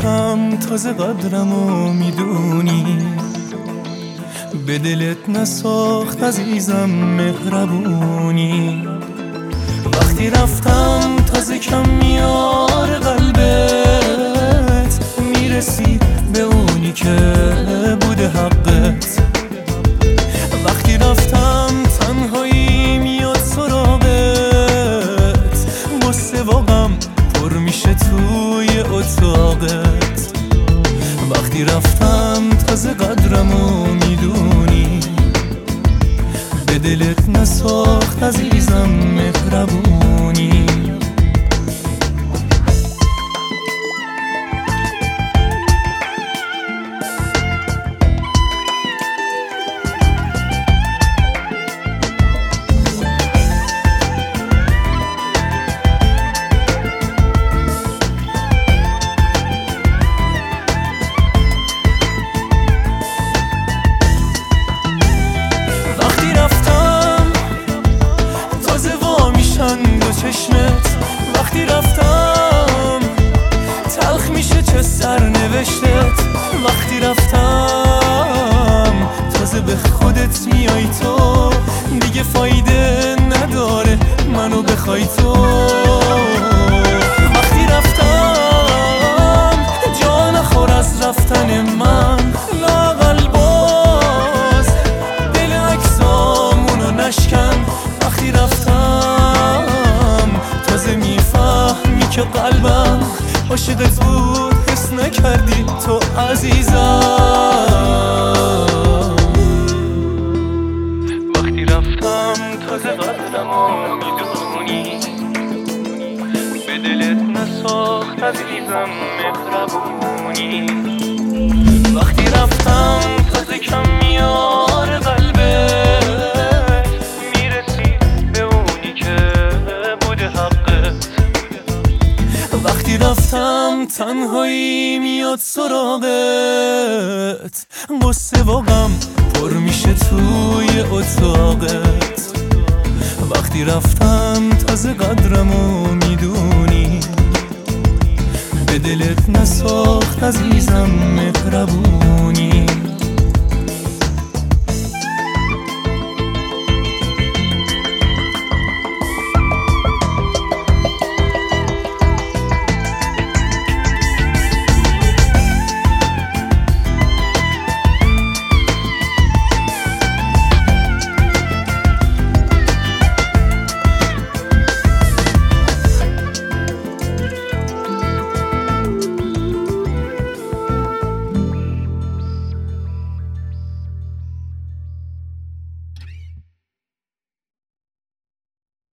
رفتم تازه قدرمو میدونی، به دلت نساخت عزیزم مهربونی. وقتی رفتم تازه کم میار قلبت، میرسی به اونی که بوده حقت. وقتی رفتم تنهایی میاد سراغت، غصه و غم پر میشه توی اتاقت. وقتی رفتم تازه قدرمو میدونی، به دلت نساخت عزیزم مهربونی. چشمت وقتی رفتم تلخ میشه چه سرنوشتت. وقتی رفتم تازه به خودت میای تو، دیگه فایده نداره منو بخوای تو. وقتی رفتم جا نخور از رفتن من، لااقل باز دل عکسامونو نشکن. وقتی رفتم تازه میفهمی که قلبم عاشقت بود، حس نکردی تو عزیزم. وقتی رفتم تازه قدرمو میدونی، به دلت نساخت عزیزم مهربونی. وقتی رفتم تازه کم میار قلبت، میرسی به اونی که بوده حقت. وقتی رفتم تنهایی میاد سراغت، غصه و غم پر میشه توی اتاقت. وقتی رفتم تازه قدرمو میدونی، به دلت نساخت عزیزم مهربونی.